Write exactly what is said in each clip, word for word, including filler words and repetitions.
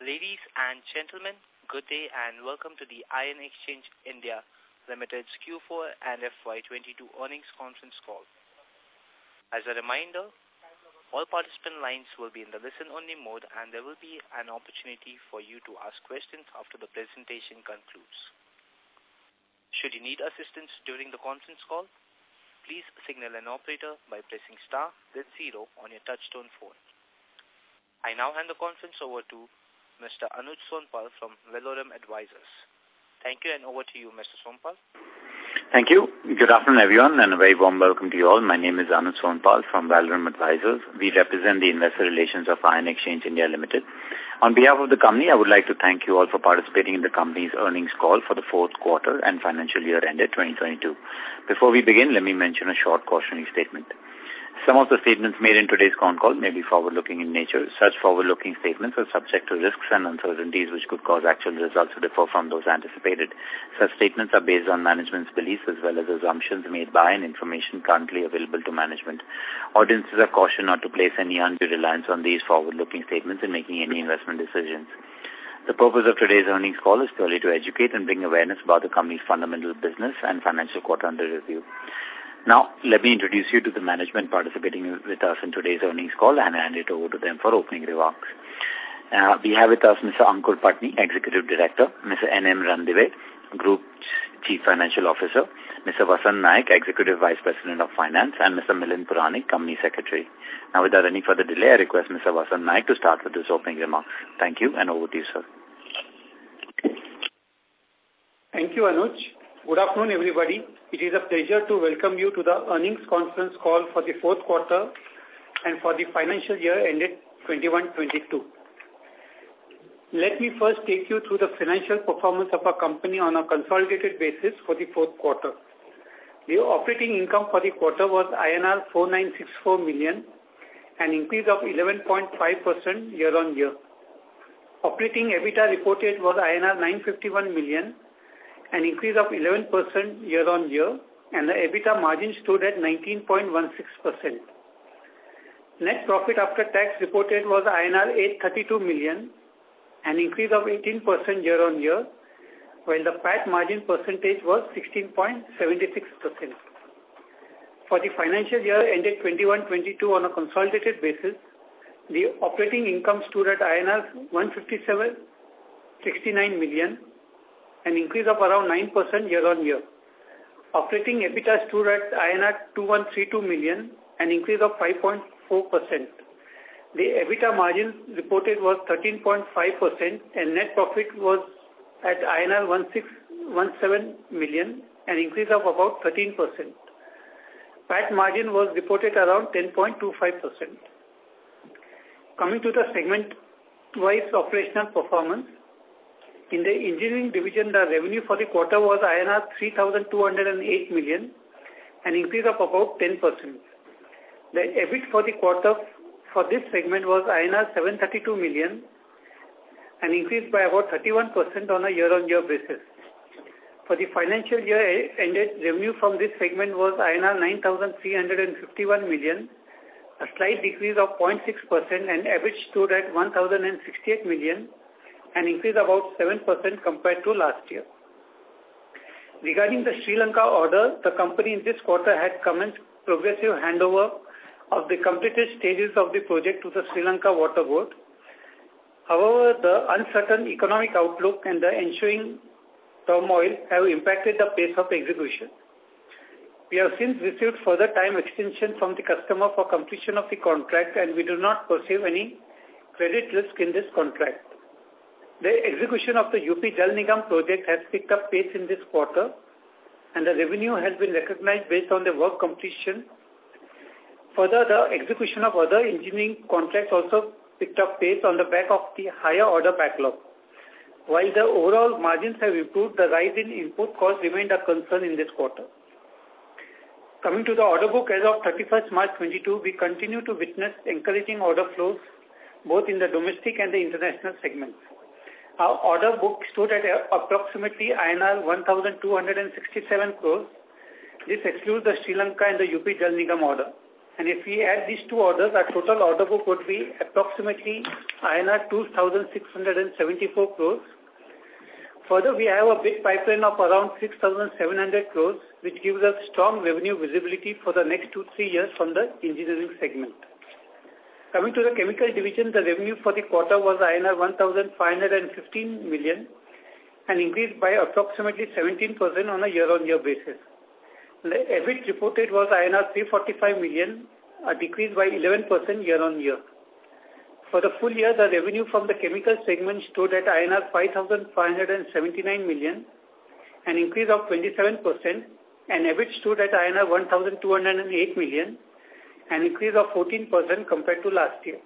Ladies and gentlemen, good day and welcome to the Ion Exchange India Limited's Q four and F Y twenty-two earnings conference call. As a reminder, all participant lines will be in the listen-only mode and there will be an opportunity for you to ask questions after the presentation concludes. Should you need assistance during the conference call, please signal an operator by pressing star then zero on your touchtone phone. I now hand the conference over to Mister Anuj Sonpal from Velorum Advisors. Thank you and over to you, Mister Sonpal. Thank you. Good afternoon, everyone, and a very warm welcome to you all. My name is Anuj Sonpal from Velorum Advisors. We represent the investor relations of Ion Exchange India Limited. On behalf of the company, I would like to thank you all for participating in the company's earnings call for the fourth quarter and financial year ended twenty twenty-two. Before we begin, let me mention a short cautionary statement. Some of the statements made in today's con call may be forward-looking in nature. Such forward-looking statements are subject to risks and uncertainties which could cause actual results to differ from those anticipated. Such statements are based on management's beliefs as well as assumptions made by and information currently available to management. Audiences are cautioned not to place any undue reliance on these forward-looking statements in making any investment decisions. The purpose of today's earnings call is purely to educate and bring awareness about the company's fundamental business and financial quarter under review. Now, let me introduce you to the management participating with us in today's earnings call and hand it over to them for opening remarks. Uh, we have with us Mister Ankur Patni, Executive Director, Mister N M Randive, Group Chief Financial Officer, Mister Vasant Naik, Executive Vice President of Finance, and Mister Milind Puranik, Company Secretary. Now, without any further delay, I request Mister Vasant Naik to start with his opening remarks. Thank you, and over to you, sir. Thank you, Anuj. Good afternoon, everybody. It is a pleasure to welcome you to the earnings conference call for the fourth quarter and for the financial year ended twenty-one twenty-two. Let me first take you through the financial performance of our company on a consolidated basis for the fourth quarter. The operating income for the quarter was I N R four thousand nine hundred sixty-four million, an increase of eleven point five percent year-on-year. Operating EBITDA reported was I N R nine hundred fifty-one million, an increase of eleven percent year-on-year, and the EBITDA margin stood at nineteen point one six percent. Net profit after tax reported was I N R eight hundred thirty-two million, an increase of eighteen percent year-on-year, while the P A T margin percentage was sixteen point seven six percent. For the financial year ended twenty-one twenty-two on a consolidated basis, the operating income stood at I N R one hundred fifty-seven point six nine million, an increase of around nine percent year-on-year. Operating EBITDA stood at I N R two thousand one hundred thirty-two million, an increase of five point four percent. The EBITDA margin reported was thirteen point five percent and net profit was at I N R one thousand six hundred seventeen million, an increase of about thirteen percent. P A T margin was reported around ten point two five percent. Coming to the segment-wise operational performance, in the engineering division, the revenue for the quarter was I N R three thousand two hundred eight million, an increase of about ten percent. The EBIT for the quarter for this segment was I N R seven hundred thirty-two million, an increase by about thirty-one percent on a year-on-year basis. For the financial year ended, revenue from this segment was I N R nine thousand three hundred fifty-one million, a slight decrease of zero point six percent, and EBIT stood at one thousand sixty-eight million, an increase about seven percent compared to last year. Regarding the Sri Lanka order, the company in this quarter had commenced progressive handover of the completed stages of the project to the Sri Lanka Water Board. However, the uncertain economic outlook and the ensuing turmoil have impacted the pace of execution. We have since received further time extension from the customer for completion of the contract, and we do not perceive any credit risk in this contract. The execution of the U P Jal Nigam project has picked up pace in this quarter, and the revenue has been recognized based on the work completion. Further, the execution of other engineering contracts also picked up pace on the back of the higher order backlog. While the overall margins have improved, the rise in input costs remained a concern in this quarter. Coming to the order book as of thirty-first March twenty-two, we continue to witness encouraging order flows both in the domestic and the international segments. Our order book stood at approximately I N R one thousand two hundred sixty-seven crores. This excludes the Sri Lanka and the U P Jal Nigam order, And if we add these two orders, our total order book would be approximately I N R two thousand six hundred seventy-four crores. Further, we have a big pipeline of around six thousand seven hundred crores, which gives us strong revenue visibility for the next two, three years from the engineering segment. Coming to the chemical division, the revenue for the quarter was I N R one thousand five hundred fifteen million, and increased by approximately seventeen percent on a year-on-year basis. The EBIT reported was I N R three hundred forty-five million, a decrease by eleven percent year-on-year. For the full year, the revenue from the chemical segment stood at I N R five thousand five hundred seventy-nine million, an increase of twenty-seven percent, and EBIT stood at I N R one thousand two hundred eight million, an increase of fourteen percent compared to last year.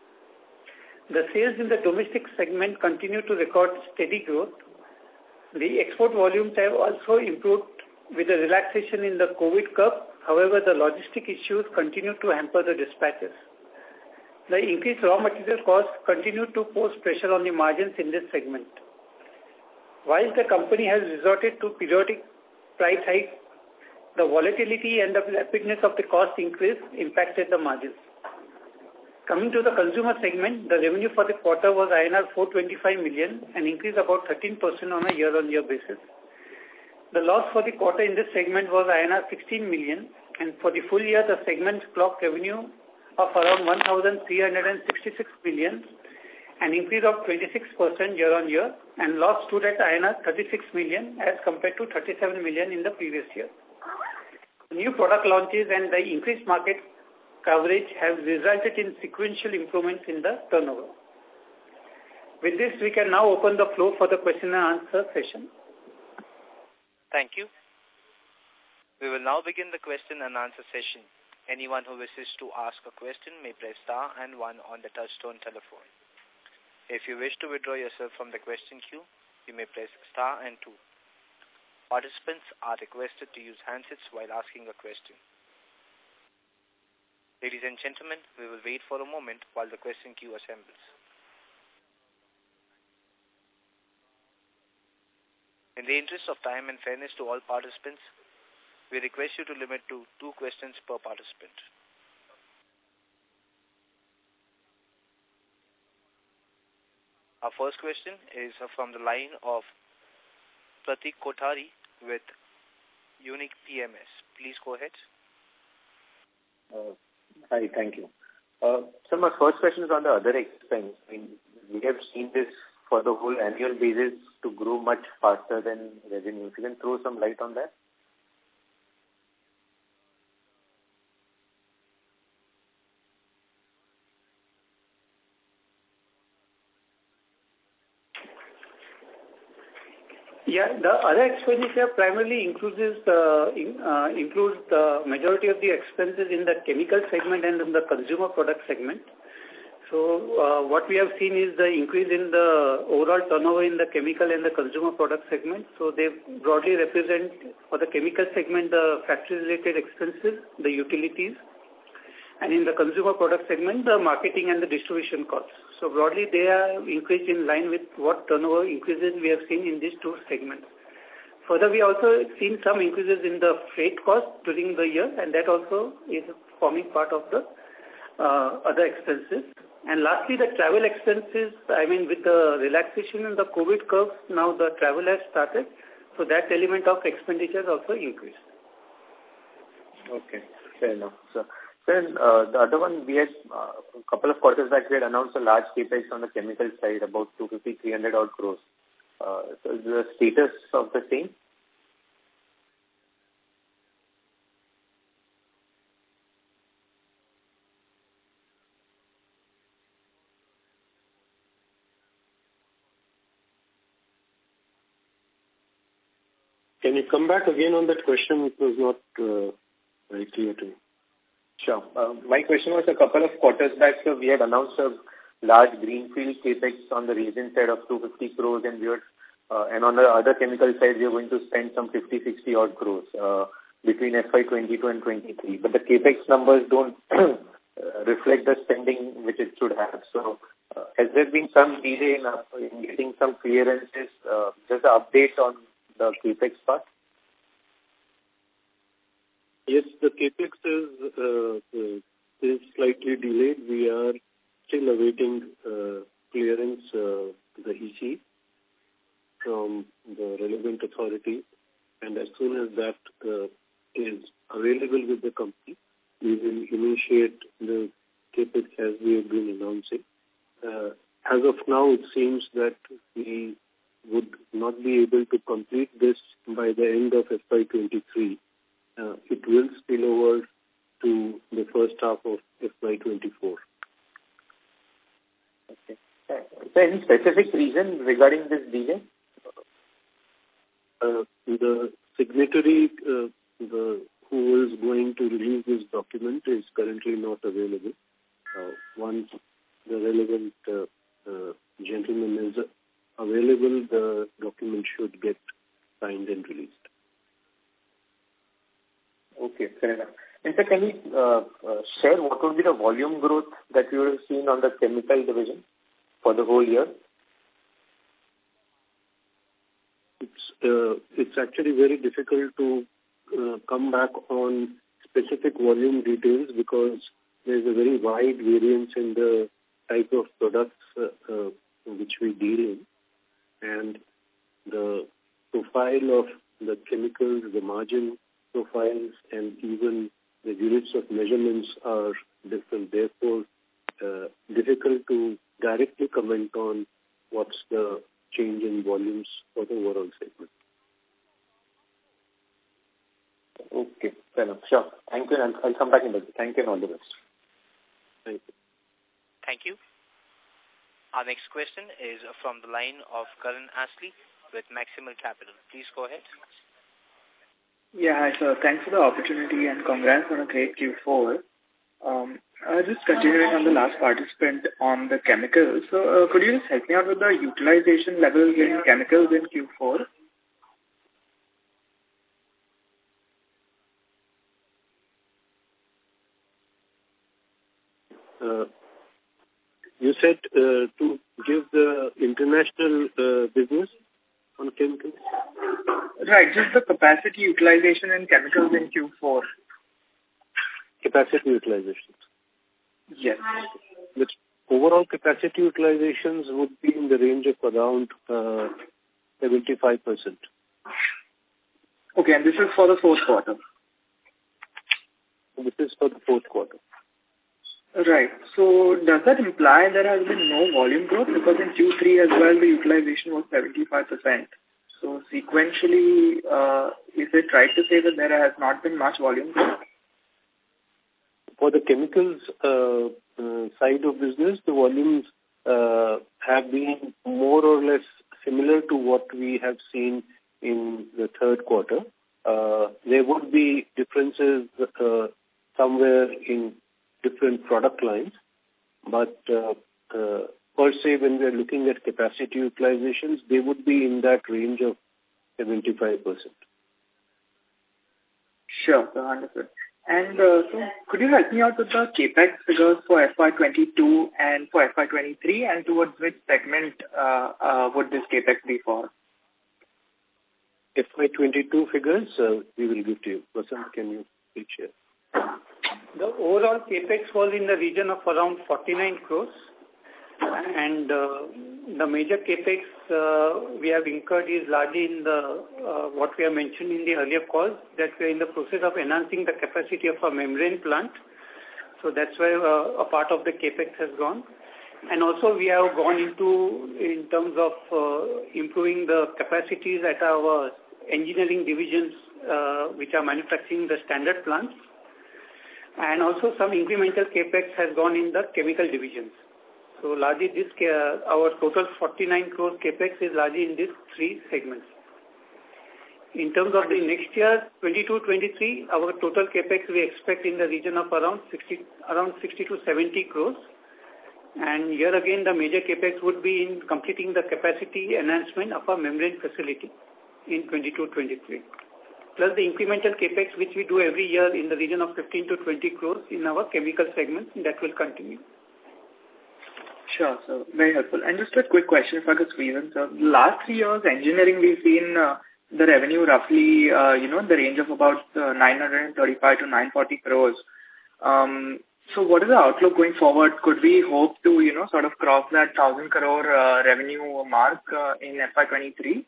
The sales in the domestic segment continue to record steady growth. The export volumes have also improved with the relaxation in the COVID curve. However, the logistic issues continue to hamper the dispatches. The increased raw material costs continue to pose pressure on the margins in this segment. While the company has resorted to periodic price hikes, the volatility and the rapidness of the cost increase impacted the margins. Coming to the consumer segment, the revenue for the quarter was I N R four hundred twenty-five million, an increase about thirteen percent on a year-on-year basis. The loss for the quarter in this segment was I N R sixteen million, and for the full year, the segment clocked revenue of around one thousand three hundred sixty-six million, an increase of twenty-six percent year-on-year, and loss stood at I N R thirty-six million as compared to thirty-seven million in the previous year. New product launches and the increased market coverage have resulted in sequential improvements in the turnover. With this, we can now open the floor for the question and answer session. Thank you. We will now begin the question and answer session. Anyone who wishes to ask a question may press star and one on the touchtone telephone. If you wish to withdraw yourself from the question queue, you may press star and two. Participants are requested to use handsets while asking a question. Ladies and gentlemen, we will wait for a moment while the question queue assembles. In the interest of time and fairness to all participants, we request you to limit to two questions per participant. Our first question is from the line of Pratik Kothari with Unique P M S. Please go ahead. Uh, hi, thank you. Uh, so my first question is on the other expense. I mean, we have seen this for the whole annual basis to grow much faster than revenue. If you can throw some light on that. Yeah, the other expenditure primarily includes uh, in, uh, includes the majority of the expenses in the chemical segment and in the consumer product segment. So uh, what we have seen is the increase in the overall turnover in the chemical and the consumer product segment. So they broadly represent for the chemical segment the factory-related expenses, the utilities, and in the consumer product segment the marketing and the distribution costs. So broadly they are increased in line with what turnover increases we have seen in these two segments. Further, we also seen some increases in the freight cost during the year, and that also is forming part of the uh, other expenses. And lastly, the travel expenses, I mean, with the relaxation in the COVID curve, now the travel has started, so that element of expenditure also increased. Okay, fair enough. So then uh, the other one, we had uh, a couple of quarters back, we had announced a large capex on the chemical side, about two fifty, three hundred odd crores. Uh, so the status of the same? Can you come back again on that question? It was not uh, very clear to me. Sure. Uh, my question was a couple of quarters back, so we had announced a large greenfield capex on the resin side of two hundred fifty crores, and we were, uh, and on the other chemical side, we are going to spend some fifty, sixty odd crores uh, between F Y twenty-two and twenty-three. But the capex numbers don't uh, reflect the spending which it should have. So uh, has there been some delay in, uh, in getting some clearances? Uh, just an update on the capex part? Yes, the capex is, uh, uh, is slightly delayed. We are still awaiting uh, clearance, uh, the E C from the relevant authority, and as soon as that uh, is available with the company, we will initiate the capex as we have been announcing. Uh, as of now, it seems that we would not be able to complete this by the end of F Y twenty-three. Uh, it will spill over to the first half of F Y twenty-four. Okay. Is there any specific reason regarding this delay? Uh, the signatory, uh, the who is going to release this document is currently not available. Uh, once the relevant uh, uh, gentleman is available, the document should get signed and released. Okay, fair enough. And sir, can you uh, uh, share what would be the volume growth that you have seen on the chemical division for the whole year? It's uh, it's actually very difficult to uh, come back on specific volume details because there's a very wide variance in the type of products uh, uh, which we deal in, and the profile of the chemicals, the margin profiles, and even the units of measurements are different. Therefore, uh, difficult to directly comment on what's the change in volumes for the overall segment. Okay, fair enough. Sure. Thank you, and I'll come back in the Thank you and all the best. Thank you. Thank you. Our next question is from the line of Karan Asli with Maximal Capital. Please go ahead. Yeah, hi sir. Thanks for the opportunity and congrats on a great Q four. Um, uh, just continuing on the last participant on the chemicals. So uh, could you just help me out with the utilization levels in chemicals in Q four? Uh, you said uh, to give the international uh, business on chemicals? Right, just the capacity utilization in chemicals in Q four. Capacity utilizations. Yes. The overall capacity utilizations would be in the range of around uh, seventy-five percent. Okay, and this is for the fourth quarter? This is for the fourth quarter. Right. So does that imply there has been no volume growth? Because in Q three as well, the utilization was seventy-five percent. So sequentially, uh, is it right to say that there has not been much volume growth? For the chemicals uh, uh, side of business, the volumes uh, have been more or less similar to what we have seen in the third quarter. Uh, there would be differences uh, somewhere in different product lines, but uh, uh, per se, when we are looking at capacity utilizations, they would be in that range of seventy-five percent. Sure, sir, understood. And uh, so could you help me out with the CAPEX figures for F Y twenty-two and for F Y twenty-three, and towards which segment uh, uh, would this CAPEX be for? F Y twenty-two figures, uh, we will give to you. Vasant, can you please share? The overall CAPEX was in the region of around forty-nine crores. And uh, the major CAPEX uh, we have incurred is largely in the, uh, what we have mentioned in the earlier calls, that we are in the process of enhancing the capacity of our membrane plant. So that's where uh, a part of the CAPEX has gone. And also we have gone into, in terms of uh, improving the capacities at our engineering divisions, uh, which are manufacturing the standard plants. And also some incremental CAPEX has gone in the chemical divisions. So largely this, uh, our total forty-nine crores CAPEX is largely in these three segments. In terms of the next year, twenty-two twenty-three, our total CAPEX we expect in the region of around sixty, around sixty to seventy crores. And here again, the major CAPEX would be in completing the capacity enhancement of our membrane facility in twenty-two twenty-three. Plus the incremental CAPEX which we do every year in the region of fifteen to twenty crores in our chemical segment, that will continue. Sure, so very helpful. And just a quick question if I could squeeze in. So last three years, engineering, we've seen uh, the revenue roughly, uh, you know, in the range of about uh, nine thirty-five to nine forty crores. Um, so what is the outlook going forward? Could we hope to, you know, sort of cross that one thousand crore uh, revenue mark uh, in F Y twenty-three?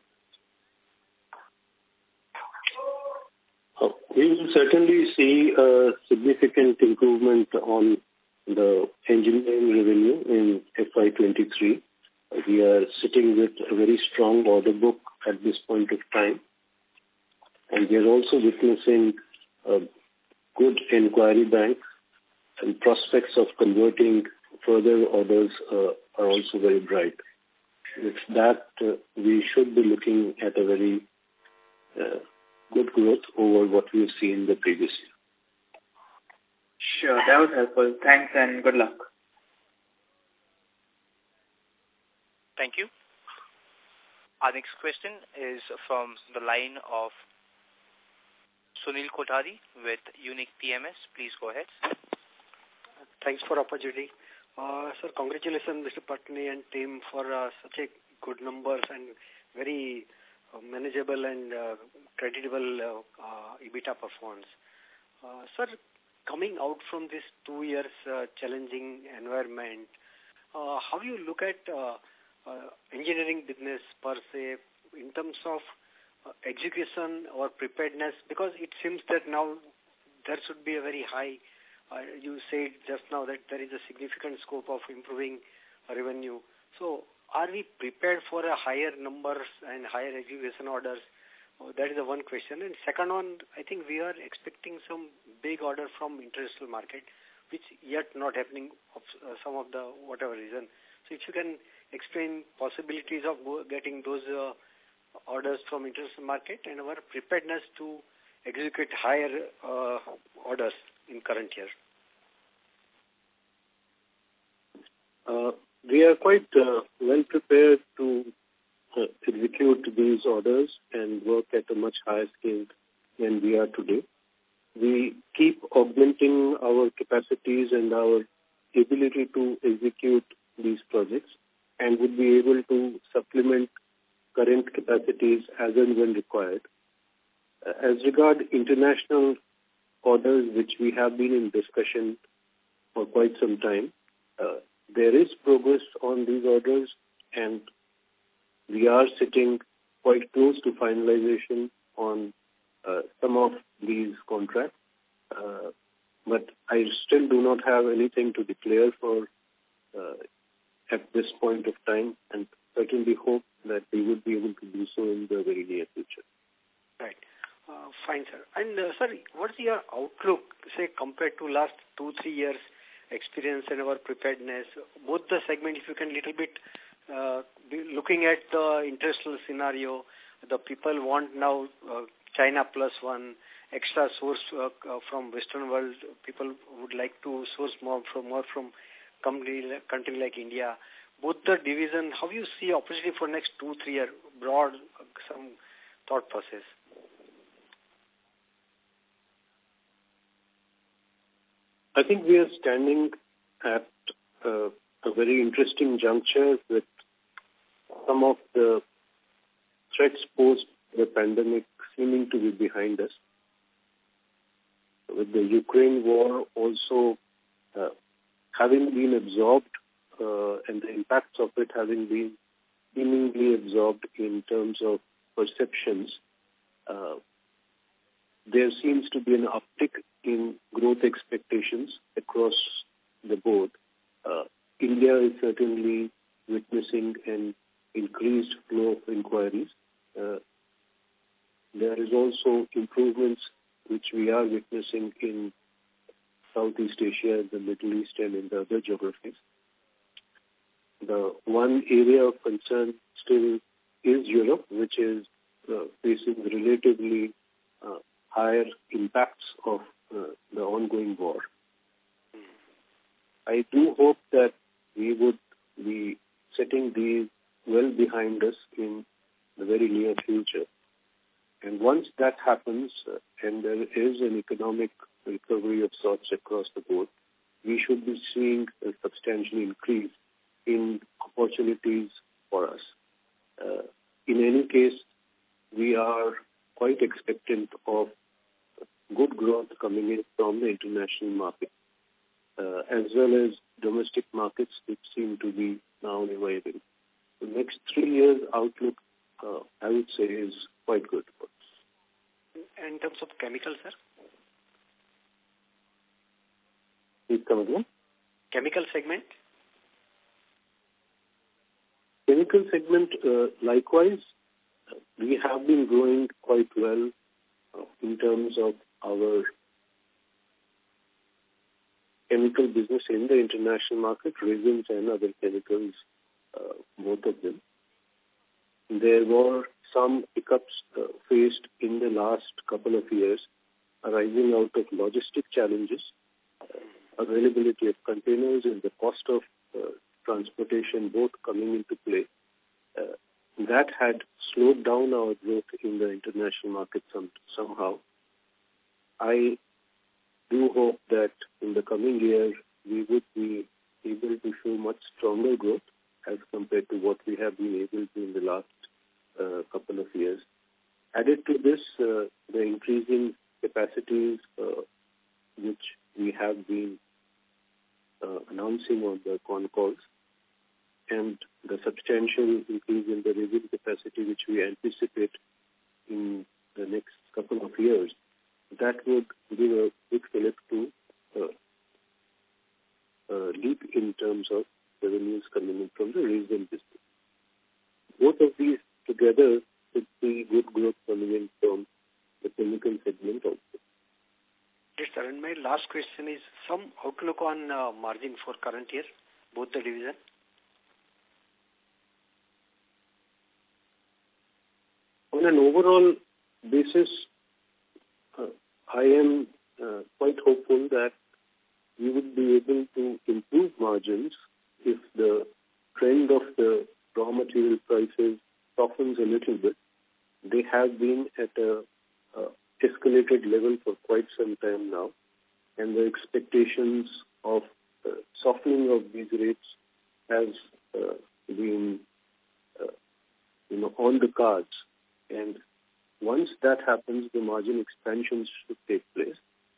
Uh, we will certainly see a significant improvement on the engineering revenue in F Y twenty-three. Uh, we are sitting with a very strong order book at this point of time. And we are also witnessing a good inquiry bank, and prospects of converting further orders uh, are also very bright. With that, uh, we should be looking at a very uh, good growth over what we've seen the previous year. Sure, that was helpful. Thanks and good luck. Thank you. Our next question is from the line of Sunil Kothari with Unique P M S. Please go ahead. Thanks for opportunity. Uh, sir, congratulations, Mister Patni and team for uh, such a good numbers and very uh, manageable and uh, creditable uh, uh, EBITDA performance. Uh, sir, coming out from this two years uh, challenging environment, uh, how do you look at uh, uh, engineering business per se in terms of uh, execution or preparedness? Because it seems that now there should be a very high, uh, you said just now that there is a significant scope of improving revenue. So are we prepared for a higher numbers and higher execution orders? Oh, that is the one question. And second one, I think we are expecting some big order from international market, which yet not happening of uh, some of the whatever reason. So if you can explain possibilities of getting those uh, orders from international market and our preparedness to execute higher uh, orders in current year. Uh, we are quite uh, well prepared to uh, execute these orders and work at a much higher scale than we are today. We keep augmenting our capacities and our ability to execute these projects and would be able to supplement current capacities as and when required. Uh, as regard international orders, which we have been in discussion for quite some time, uh, there is progress on these orders and we are sitting quite close to finalization on uh, some of these contracts. Uh, but I still do not have anything to declare for uh, at this point of time, and certainly hope that we would be able to do so in the very near future. Right. Uh, fine, sir. And, uh, sir, what is your outlook, say, compared to last two, three years experience and our preparedness? Both the segment, if you can little bit uh, be looking at the international scenario, the people want now uh, China plus one, extra source uh, uh, from Western world. People would like to source more from more from company, country like India. Both the division, how you see opportunity for next two, three years, broad, uh, some thought process? I think we are standing at uh, a very interesting juncture with some of the threats posed by the pandemic seeming to be behind us. With the Ukraine war also uh, having been absorbed uh, and the impacts of it having been seemingly absorbed in terms of perceptions, uh, there seems to be an uptick in growth expectations across the board. Uh, India is certainly witnessing an increased flow of inquiries. Uh, there is also improvements which we are witnessing in Southeast Asia, the Middle East, and in the other geographies. The one area of concern still is Europe, which is uh, facing relatively uh, higher impacts of uh, the ongoing war. I do hope that we would be setting these well behind us in the very near future. And once that happens, uh, and there is an economic recovery of sorts across the board, we should be seeing a substantial increase in opportunities for us. Uh, in any case, we are quite expectant of good growth coming in from the international market, uh, as well as domestic markets which seem to be now reviving. The next three years outlook, uh, I would say, is quite good. In terms of chemicals, sir? Please come again. Chemical segment? Chemical segment, uh, likewise, we have been growing quite well uh, in terms of our chemical business in the international market, resins and other chemicals, uh, both of them. There were some hiccups uh, faced in the last couple of years arising out of logistic challenges, uh, availability of containers and the cost of uh, transportation both coming into play. Uh, that had slowed down our growth in the international market some, somehow. I do hope that in the coming year we would be able to show much stronger growth as compared to what we have been able to in the last uh, couple of years. Added to this, uh, the increasing capacities uh, which we have been uh, announcing on the con calls, and the substantial increase in the resin capacity which we anticipate in the next couple of years, that would give a big fillip to uh, uh, leap in terms of revenues coming in from the resin business. Both of these together would see good growth coming in from the chemical segment also. Yes, sir. And my last question is some outlook on uh, margin for current year, both the division. On an overall basis, uh, I am uh, quite hopeful that we would be able to improve margins if the trend of the raw material prices softens a little bit. They have been at a uh, escalated level for quite some time now, and the expectations of uh, softening of these rates has uh, been uh, you know, on the cards. And once that happens, the margin expansions should take place.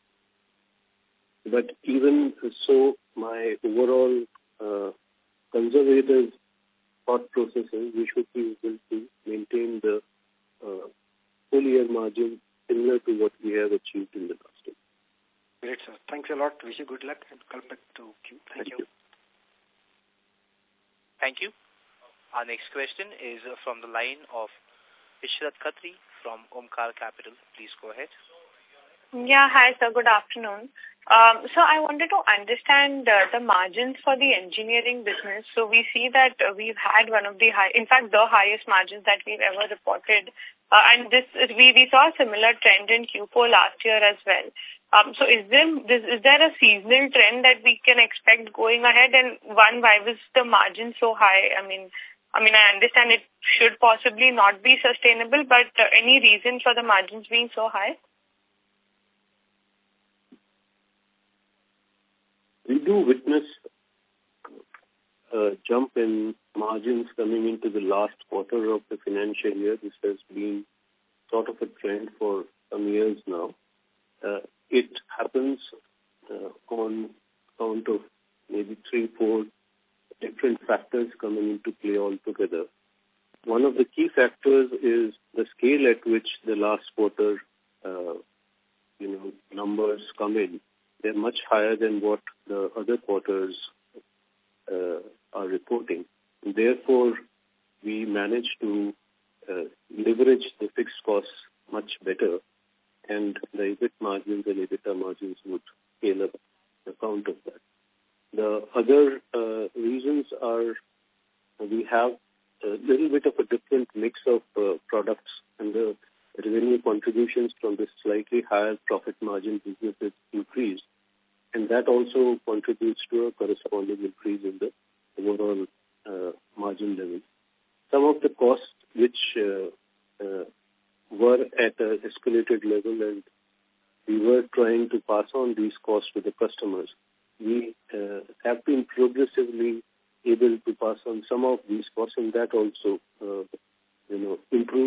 But even so, my overall uh, conservative thought process is we should be able to maintain the uh, full year margin similar to what we have achieved in the last year. Great, sir. Thanks a lot. Wish you good luck and come back to Q. Thank, Thank you. you. Thank you. Our next question is from the line of Ishrat Khatri from Omkar Capital. Please go ahead. Yeah, hi sir. Good afternoon. Um, so I wanted to understand uh, the margins for the engineering business. So we see that uh, we've had one of the high, in fact, the highest margins that we've ever reported. Uh, and this is, we, we saw a similar trend in Q four last year as well. Um, so is there, is there a seasonal trend that we can expect going ahead? And one, why was the margin so high? I mean, I mean, I understand it should possibly not be sustainable, but uh, any reason for the margins being so high? We do witness a jump in margins coming into the last quarter of the financial year. This has been sort of a trend for some years now. Uh, it happens uh, on account of maybe three, four different factors coming into play altogether. One of the key factors is the scale at which the last quarter, uh, you know, numbers come in. They're much higher than what the other quarters uh, are reporting. And therefore, we manage to uh, leverage the fixed costs much better, and the E B I T margins and EBITDA margins would scale up on account of that. The other uh, reasons are we have a little bit of a different mix of uh, products, and the revenue contributions from the slightly higher profit margin businesses increased, and that also contributes to a corresponding increase in the overall uh, margin level. Some of the costs which uh, uh, were at an escalated level, and we were trying to pass on these costs to the customers, we uh, have been progressively able to pass on some of these costs, and that also, uh, you know, improved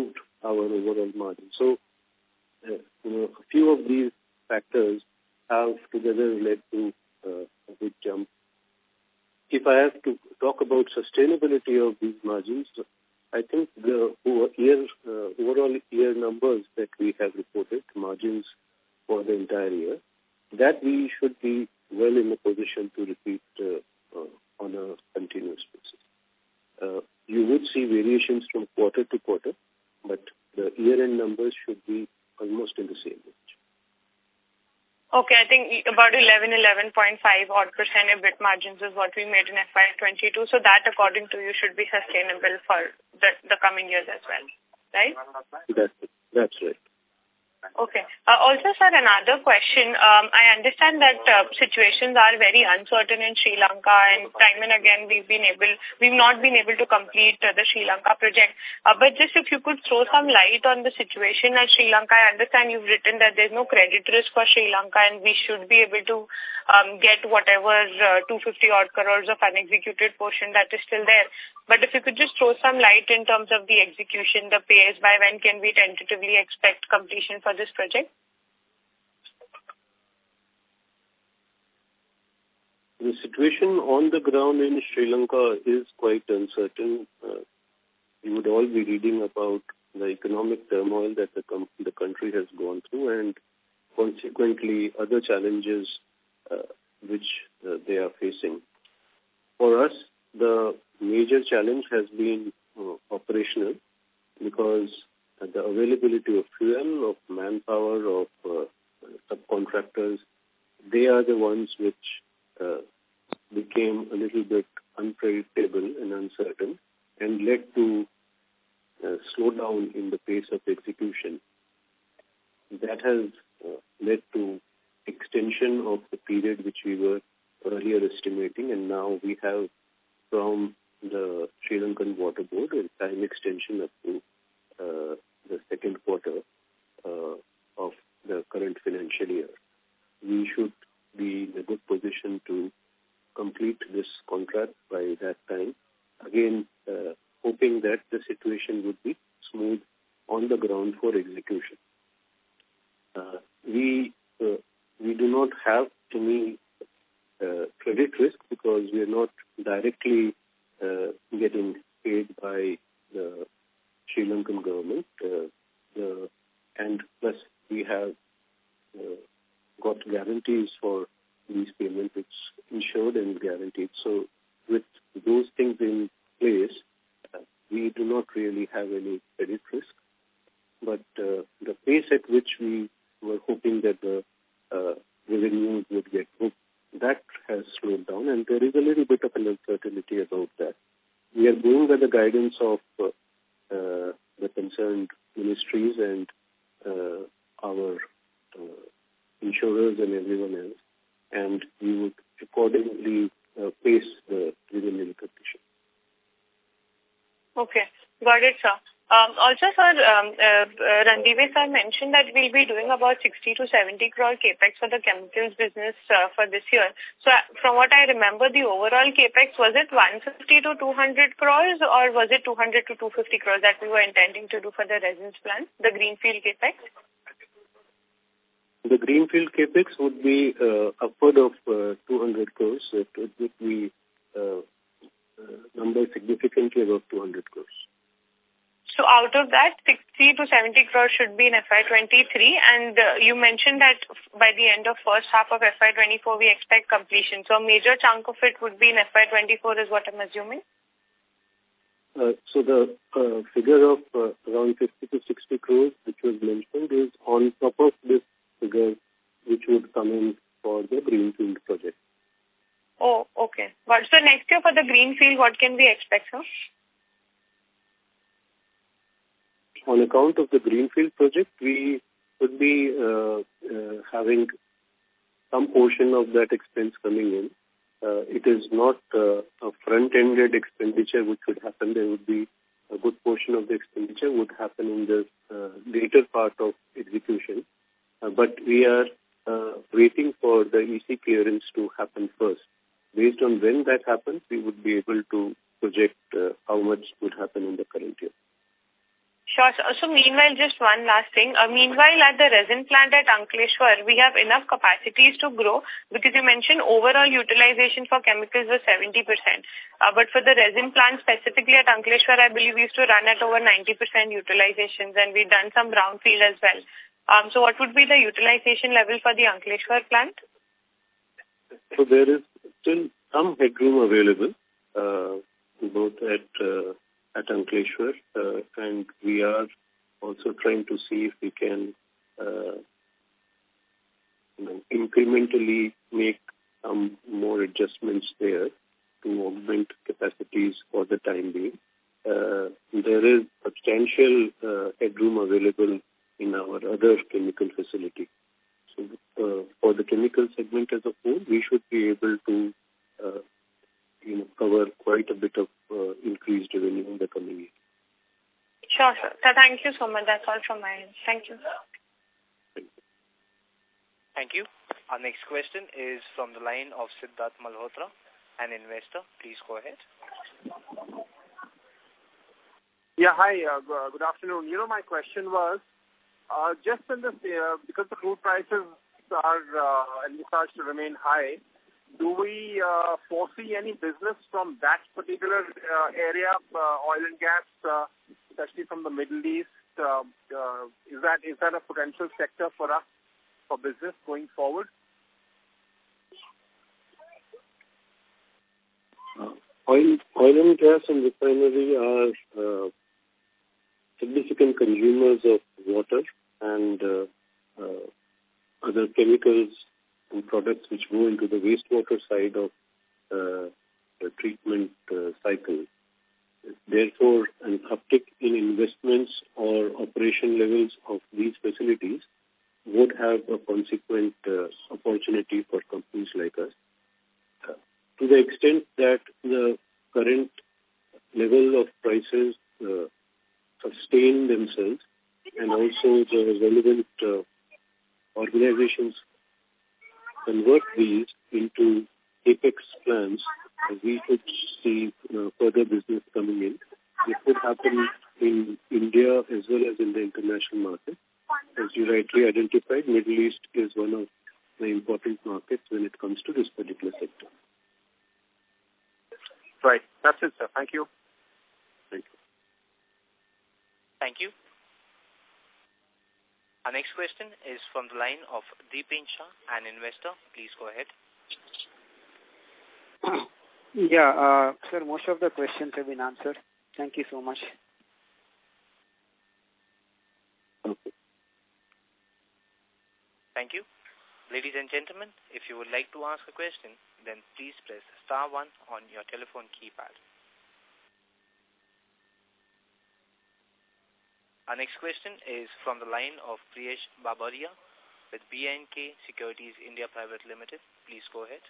our overall margin. So, uh, you know, a few of these factors have together led to uh, a big jump. If I have to talk about sustainability of these margins, I think the year, uh, overall year numbers that we have reported, margins for the entire year, that we should be well in a position to repeat uh, uh, on a continuous basis. Uh, you would see variations from quarter to quarter, but the year-end numbers should be almost in the same range. Okay, I think about eleven, eleven point five odd percent EBIT margins is what we made in F Y twenty-two. So that, according to you, should be sustainable for the, the coming years as well, right? That's, that's right. Okay. Uh, also, sir, another question. Um, I understand that uh, situations are very uncertain in Sri Lanka, and time and again we've been able, we've not been able to complete uh, the Sri Lanka project. Uh, but just if you could throw some light on the situation at Sri Lanka, I understand you've written that there's no credit risk for Sri Lanka, and we should be able to um, get whatever uh, two hundred fifty odd crores of unexecuted portion that is still there. But if you could just throw some light in terms of the execution, the pace, by when can we tentatively expect completion for this project? The situation on the ground in Sri Lanka is quite uncertain. Uh, you would all be reading about the economic turmoil that the, com- the country has gone through, and consequently other challenges uh, which uh, they are facing. For us, the major challenge has been uh, operational, because uh, the availability of fuel, of manpower, of uh, subcontractors, they are the ones which uh, became a little bit unpredictable and uncertain and led to uh, slowdown in the pace of execution. That has uh, led to extension of the period which we were earlier estimating, and now we have from the Sri Lankan Water Board a time extension up to uh, the second quarter uh, of the current financial year. We should be in a good position to complete this contract by that time. Again, uh, hoping that the situation would be smooth on the ground for execution. Uh, we uh, we do not have any uh, credit risk, because we are not directly uh, getting paid by the Sri Lankan government, uh, the, and plus we have uh, got guarantees for these payments, which insured and guaranteed. So with those things in place, uh, we do not really have any credit risk. But uh, the pace at which we were hoping that the uh, revenues would get booked, that has slowed down, and there is a little bit of an uncertainty about that. We are going by the guidance of uh, uh, the concerned ministries and uh, our uh, insurers and everyone else, and we would accordingly uh, pace the revenue recognition. Okay, got it, sir. Um, also, sir, um, uh, uh, Randeep sir mentioned that we'll be doing about sixty to seventy crore capex for the chemicals business uh, for this year. So, uh, from what I remember, the overall capex, was it one fifty to two hundred crores, or was it two hundred to two fifty crores that we were intending to do for the resins plant, the greenfield capex? The greenfield capex would be uh, upward of uh, two hundred crores. It would be uh, uh, number significantly above two hundred crores. So out of that, sixty to seventy crores should be in F Y twenty-three, and uh, you mentioned that by the end of first half of F Y twenty-four, we expect completion. So a major chunk of it would be in F Y twenty-four is what I'm assuming? Uh, so the uh, figure of uh, around fifty to sixty crores, which was mentioned, is on top of this figure, which would come in for the greenfield project. Oh, okay. But so next year for the greenfield, what can we expect, sir? On account of the greenfield project, we would be uh, uh, having some portion of that expense coming in. Uh, it is not uh, a front-ended expenditure which would happen. There would be a good portion of the expenditure would happen in the uh, later part of execution. Uh, but we are uh, waiting for the E C clearance to happen first. Based on when that happens, we would be able to project uh, how much would happen in the current year. Sure. So, so meanwhile, just one last thing. Uh, meanwhile, at the resin plant at Ankleshwar, we have enough capacities to grow because you mentioned overall utilization for chemicals was seventy percent. Uh, but for the resin plant specifically at Ankleshwar, I believe we used to run at over ninety percent utilizations, and we've done some brownfield as well. Um, so what would be the utilization level for the Ankleshwar plant? So there is still some headroom available, uh, both at uh, at Ankleshwar, uh, and we are also trying to see if we can uh, you know, incrementally make some more adjustments there to augment capacities for the time being. Uh, there is substantial uh, headroom available in our other chemical facility. So uh, for the chemical segment as a whole, we should be able to uh, you know, cover quite a bit of uh, increased revenue in the coming year. Sure, sir. So thank you so much. That's all from my end. Thank you. Thank you. Thank you. Our next question is from the line of Siddharth Malhotra, an investor. Please go ahead. Yeah, hi. Uh, good afternoon. You know, my question was, uh, just in this, uh, because the crude prices are uh, envisaged to remain high, do we uh, foresee any business from that particular uh, area, uh, oil and gas, uh, especially from the Middle East? Uh, uh, is that is that a potential sector for us for business going forward? Uh, oil, oil and gas and refinery are uh, significant consumers of water and uh, uh, other chemicals and products which go into the wastewater side of uh, the treatment uh, cycle. Therefore, an uptick in investments or operation levels of these facilities would have a consequent uh, opportunity for companies like us. Uh, to the extent that the current level of prices uh, sustain themselves and also the relevant uh, organizations convert these into CAPEX plans, we could see uh, further business coming in. It could happen in India as well as in the international market. As you rightly identified, Middle East is one of the important markets when it comes to this particular sector. Right. That's it, sir. Thank you. Thank you. Thank you. Our next question is from the line of Deepen Shah, an investor. Please go ahead. Yeah, uh, sir, most of the questions have been answered. Thank you so much. Okay. Thank you. Ladies and gentlemen, if you would like to ask a question, then please press star one on your telephone keypad. Our next question is from the line of Priyesh Babaria with B and K Securities India Private Limited. Please go ahead.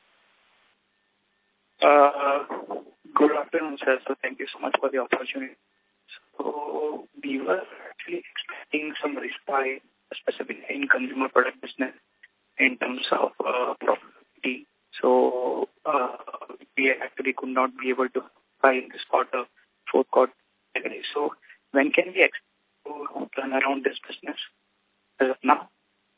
Uh, good afternoon, sir. So thank you so much for the opportunity. So we were actually expecting some respite, specifically in consumer product business, in terms of uh, profitability. So uh, we actually could not be able to buy in this quarter, fourth quarter. So when can we expect to turn around this business as of now?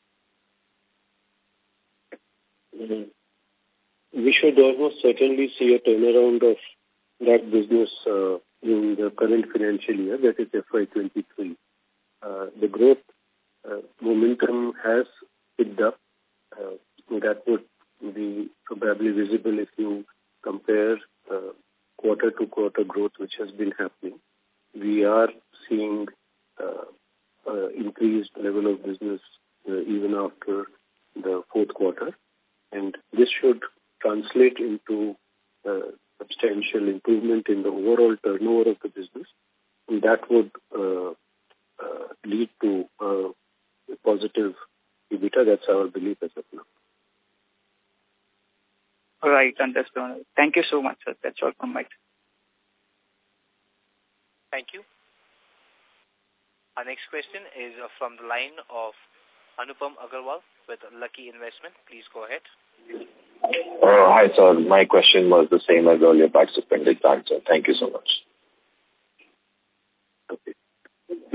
Mm-hmm. We should almost certainly see a turnaround of that business uh, in the current financial year, that is F Y twenty-three. Uh, the growth uh, momentum has picked up. Uh, that would be probably visible if you compare uh, quarter-to-quarter growth which has been happening. We are seeing uh, uh, increased level of business uh, even after the fourth quarter, and this should translate into uh, substantial improvement in the overall turnover of the business, and that would uh, uh, lead to uh, a positive EBITDA. That's our belief as of now. All right, understood. Thank you so much, sir. That's all from my side. Thank you. Our next question is from the line of Anupam Agarwal with Lucky Investment. Please go ahead. Uh, hi, sir. My question was the same as earlier participant did answer. Thank you so much. Okay.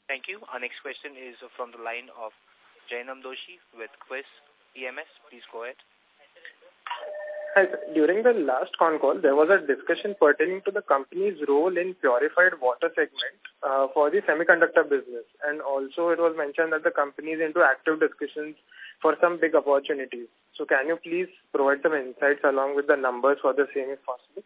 Thank you. Our next question is from the line of Jainam Doshi with Quiz E M S. Please go ahead. Hi, during the last con call, there was a discussion pertaining to the company's role in purified water segment uh, for the semiconductor business. And also it was mentioned that the company is into active discussions for some big opportunities. So can you please provide some insights along with the numbers for the same if possible?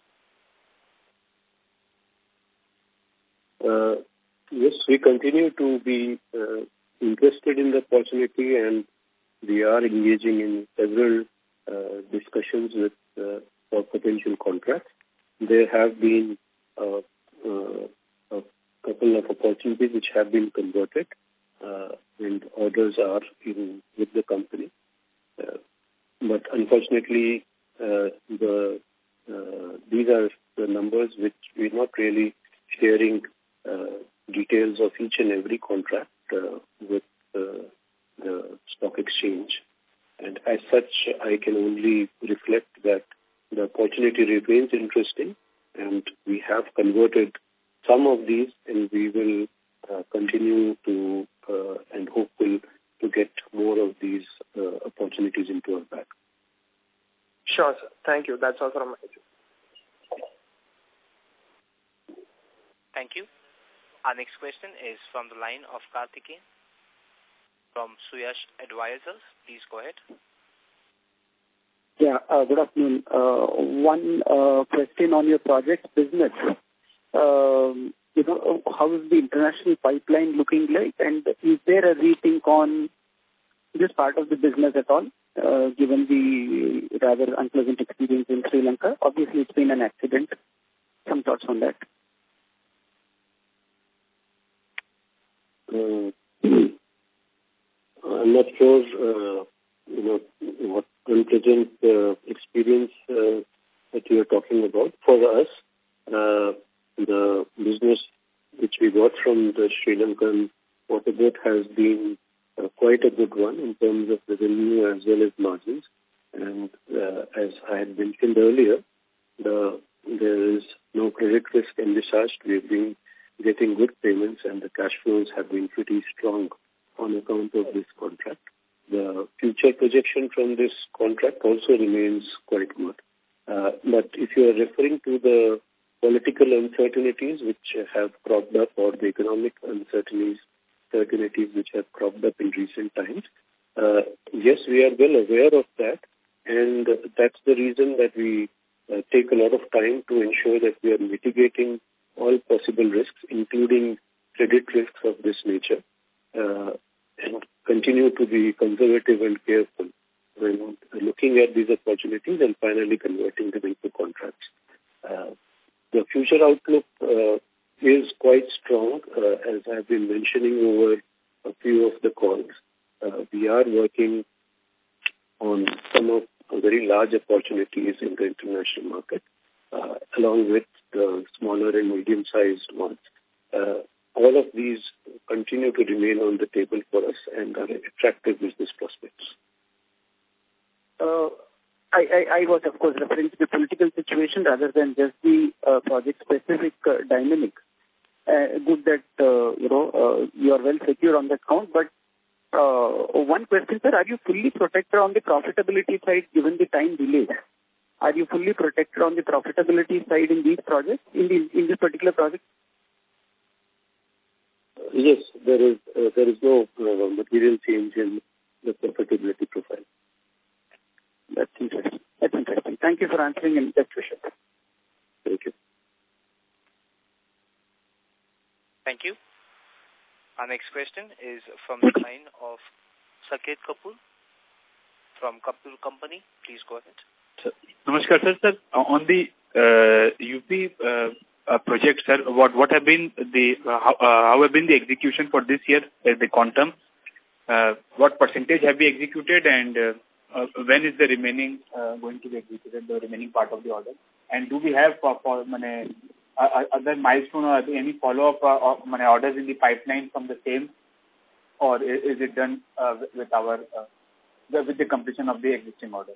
Uh, yes, we continue to be uh, interested in the opportunity, and we are engaging in several uh, discussions with uh, for potential contracts. There have been uh, uh, a couple of opportunities which have been converted, uh, and orders are in with the company. Uh, but unfortunately, uh, the uh, these are the numbers which we're not really sharing uh, details of each and every contract uh, with uh, the stock exchange. And as such, I can only reflect that the opportunity remains interesting, and we have converted some of these, and we will uh, continue to uh, and hopeful to get more of these uh, opportunities into our bag. Sure, sir. Thank you. That's all from my side. Thank you. Our next question is from the line of Karthikeyan from Suyash Advisors. Please go ahead. Yeah, uh, good afternoon. Uh, one uh, question on your project business. Um, you know, how is the international pipeline looking like, and is there a rethink on this part of the business at all, uh, given the rather unpleasant experience in Sri Lanka? Obviously, it's been an accident. Some thoughts on that? Uh, I'm not sure, uh, you know, what unpleasant uh, experience uh, that you are talking about. For us, uh, the business which we got from the Sri Lankan water board has been uh, quite a good one in terms of revenue as well as margins. And uh, as I had mentioned earlier, the there is no credit risk envisaged. We've been getting good payments, and the cash flows have been pretty strong on account of this contract. The future projection from this contract also remains quite good. Uh, but if you are referring to the political uncertainties which have cropped up, or the economic uncertainties uncertainties which have cropped up in recent times, uh, yes, we are well aware of that, and that's the reason that we uh, take a lot of time to ensure that we are mitigating all possible risks, including credit risks of this nature, uh, and continue to be conservative and careful when looking at these opportunities and finally converting them into contracts. Uh, the future outlook uh, is quite strong, uh, as I've been mentioning over a few of the calls. Uh, we are working on some of very large opportunities in the international market, uh, along with the smaller and medium-sized ones. Uh, all of these continue to remain on the table for us and are attractive business prospects. Uh, I, I, I was, of course, referring to the political situation rather than just the uh, project-specific uh, dynamic. Uh, good that, uh, you know, uh, you are well secure on that count, but uh, one question, sir, are you fully protected on the profitability side given the time delay? Are you fully protected on the profitability side in these projects, in, the, in this particular project? Yes, there is uh, there is no uh, material change in the profitability profile. That's interesting. That's interesting. Thank you for answering in best wishes. Thank you. Thank you. Our next question is from the line of Saket Kapoor from Kapoor Company. Please go ahead. Sir, Namaskar, sir. Sir, on the uh, U P uh, uh, project, sir, what what have been the uh, how, uh, how have been the execution for this year? Uh, the quantum, uh, what percentage have we executed, and uh, uh, when is the remaining uh, going to be executed? The remaining part of the order, and do we have for, for mane, uh, other milestone or any follow up uh, of mane, orders in the pipeline from the same, or is, is it done uh, with our uh, with the completion of the existing order?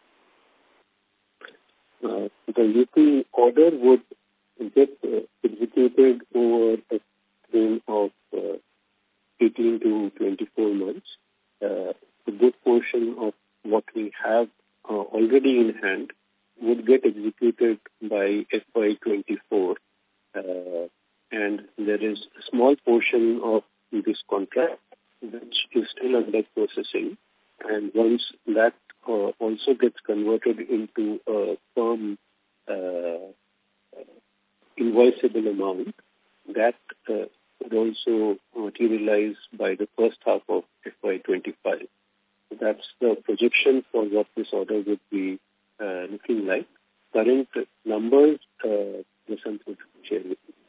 Uh, the U P order would get uh, executed over a frame of uh, eighteen to twenty-four months. Uh, a good portion of what we have uh, already in hand would get executed by F Y twenty-four. Uh, and there is a small portion of this contract which is still under processing. And once that uh, also gets converted into a firm uh, invoiceable amount, that uh, would also materialize by the first half of F Y twenty-five. That's the projection for what this order would be uh, looking like. Current numbers, uh, Vasant would share with you.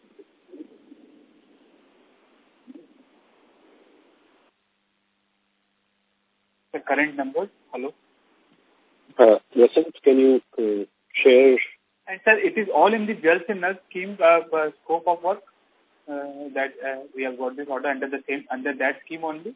The current numbers, hello? Uh, Vasant, can you uh, share? And sir, it is all in the Jal Jeevan scheme uh, uh, scope of work uh, that uh, we have got this order under the same, under that scheme only?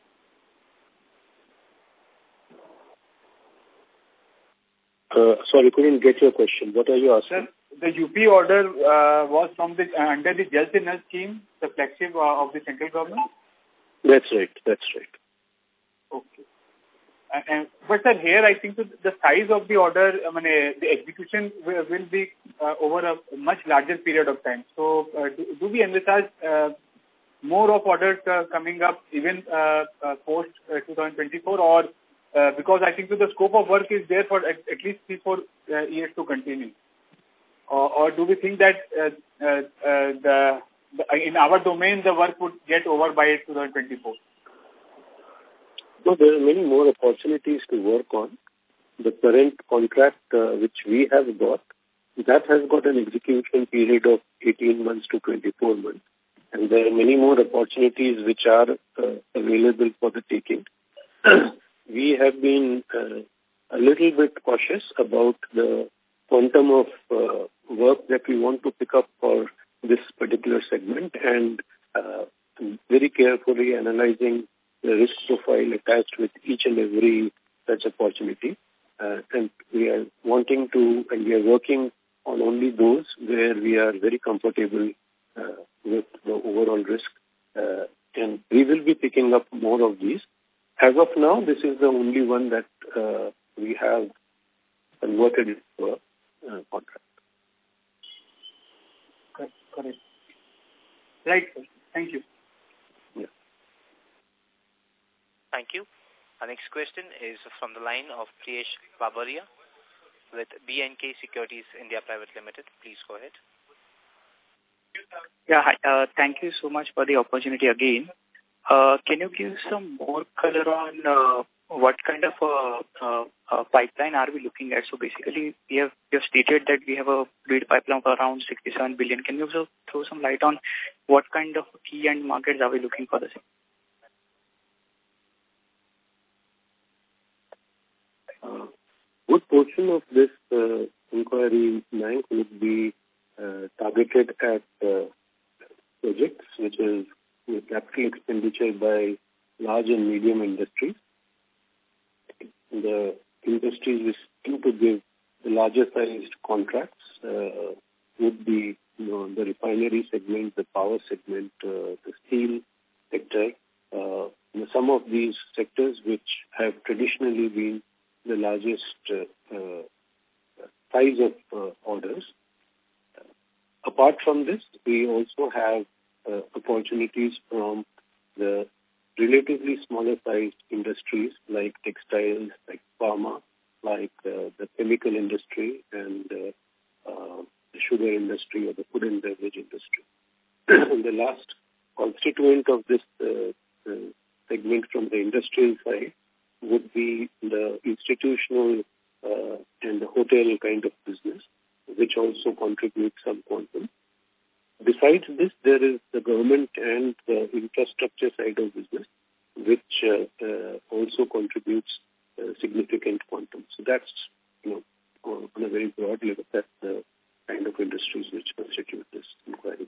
Uh, sorry, couldn't get your question. What are you asking? Sir, the U P order uh, was from the uh, under the Jal Jeevan scheme, the flagship uh, of the central government? That's right, that's right. Okay. Uh, and, but sir, here I think the size of the order, I mean, uh, the execution will, will be uh, over a much larger period of time. So uh, do, do we envisage uh, more of orders uh, coming up even uh, uh, post uh, twenty twenty-four, or uh, because I think the scope of work is there for at, at least three, four uh, years to continue? Or, or do we think that uh, uh, uh, the, the in our domain the work would get over by twenty twenty-four? No, there are many more opportunities to work on. The current contract uh, which we have got, that has got an execution period of eighteen months to twenty-four months. And there are many more opportunities which are uh, available for the taking. We have been uh, a little bit cautious about the quantum of uh, work that we want to pick up for this particular segment, and uh, very carefully analyzing the risk profile attached with each and every such opportunity. Uh, and we are wanting to, and we are working on only those where we are very comfortable uh, with the overall risk. Uh, and we will be picking up more of these. As of now, this is the only one that uh, we have converted into a uh, contract. Correct. Correct. Right. Thank you. Yeah. Thank you. Our next question is from the line of Priyesh Babaria with B N K Securities India Private Limited. Please go ahead. Yeah, hi. Uh, thank you so much for the opportunity again. Uh, can you give some more color on uh, what kind of uh, uh, uh, pipeline are we looking at? So basically, we have, we have stated that we have a bid pipeline of around sixty-seven billion. Can you also throw some light on what kind of key end markets are we looking for the same? Uh, good portion of this uh, inquiry bank would be uh, targeted at uh, projects which is capital expenditure by large and medium industries. The industries which seem to give the larger sized contracts uh, would be you know, the refinery segment, the power segment, uh, the steel sector. Uh, you know, some of these sectors which have traditionally been the largest uh, uh, size of uh, orders. Uh, apart from this, we also have uh, opportunities from the relatively smaller sized industries like textiles, like pharma, like uh, the chemical industry and uh, uh, the sugar industry or the food and beverage industry. And the last constituent of this uh, uh, segment from the industrial side would be the institutional uh, and the hotel kind of business, which also contributes some quantum. Besides this, there is the government and the infrastructure side of business, which uh, uh, also contributes uh, significant quantum. So that's, you know, on, on a very broad level, that's the kind of industries which constitute this inquiry.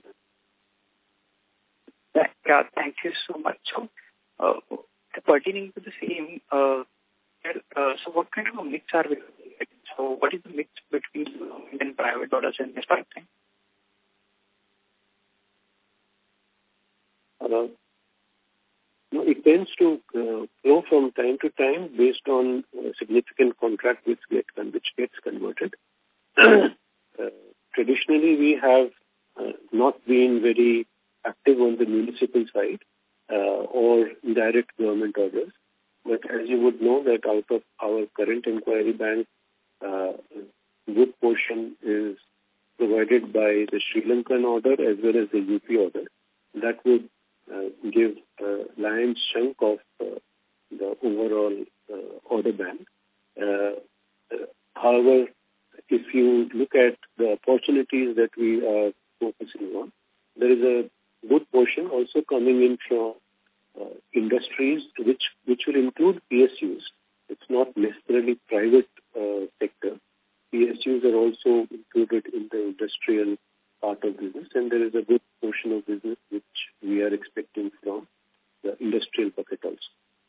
Yeah, thank you so much. So, uh, pertaining to the same, uh, uh, so what kind of a mix are we looking at? So what is the mix between government and private orders in this pipeline? Uh, no, tends to uh, grow from time to time based on a significant contract which, get, which gets converted. uh, traditionally, we have uh, not been very active on the municipal side uh, or direct government orders. But as you would know that out of our current inquiry bank, uh, a good portion is provided by the Sri Lankan order as well as the U P order. That would uh, give a lion's chunk of uh, the overall uh, order bank. Uh, uh, however, if you look at the opportunities that we are focusing on, there is a good portion also coming in from uh, industries which, which will include P S Us. It's not necessarily private uh, sector. P S Us are also included in the industrial part of business, and there is a good portion of business which we are expecting from the industrial bucket also.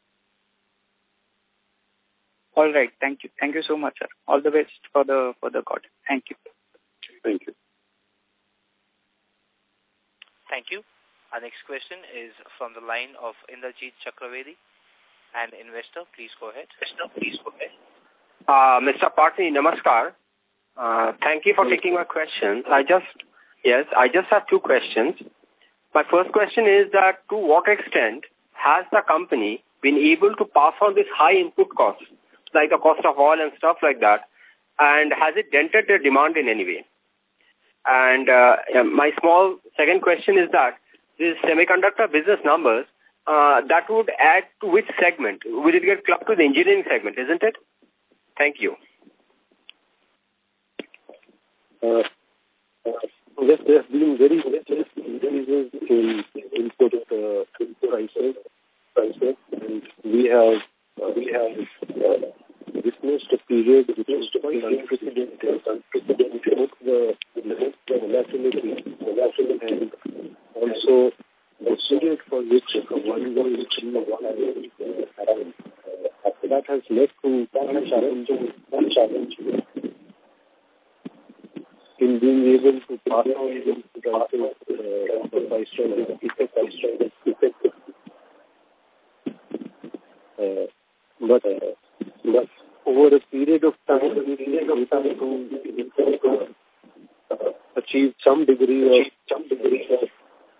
All right. Thank you. Thank you so much, sir. All the best for the for the quarter. Thank you. Thank you. Thank you. Our next question is from the line of Indrajit Chakravarti, an investor. Please go ahead. Please go ahead. Uh, Mister Patni, namaskar. Uh, thank you for taking my question. I just, yes, I just have two questions. My first question is that to what extent has the company been able to pass on this high input costs, like the cost of oil and stuff like that, and has it dented the demand in any way? And uh, my small second question is that this semiconductor business numbers, uh, that would add to which segment? Will it get clubbed to the engineering segment, isn't it? Thank you. Uh, uh, yes, there have been very increases in input uh, prices, prices, and we have uh, we have uh, witnessed a period which is quite unprecedented, unprecedented the the volatility, volatility, and also the period for which one was happened. That has led to one challenge, one challenge in being able to pass on the prices, uh, the price changes, effective, effective. Uh, but, uh, but over a period of time, we will be able to uh, achieve some degree of some degree of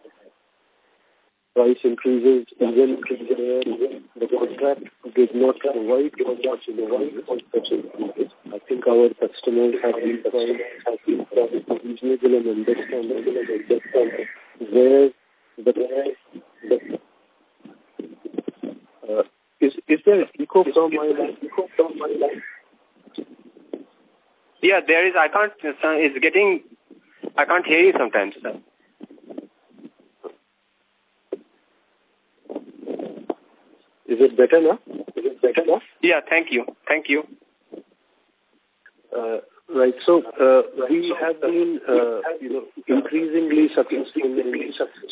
price increases, even where the contract did not provide for much increases. I think our customers have been quite have been quite reasonable and understandable and understanding where the the uh, is is there an echo from my line? Echo from my line? Yeah, there is. I can't. It's getting. I can't hear you sometimes, sir. Is it better now? Is it better now? Yeah, thank you. Thank you. Uh, right. So uh, we have been, uh, you know, increasingly successful in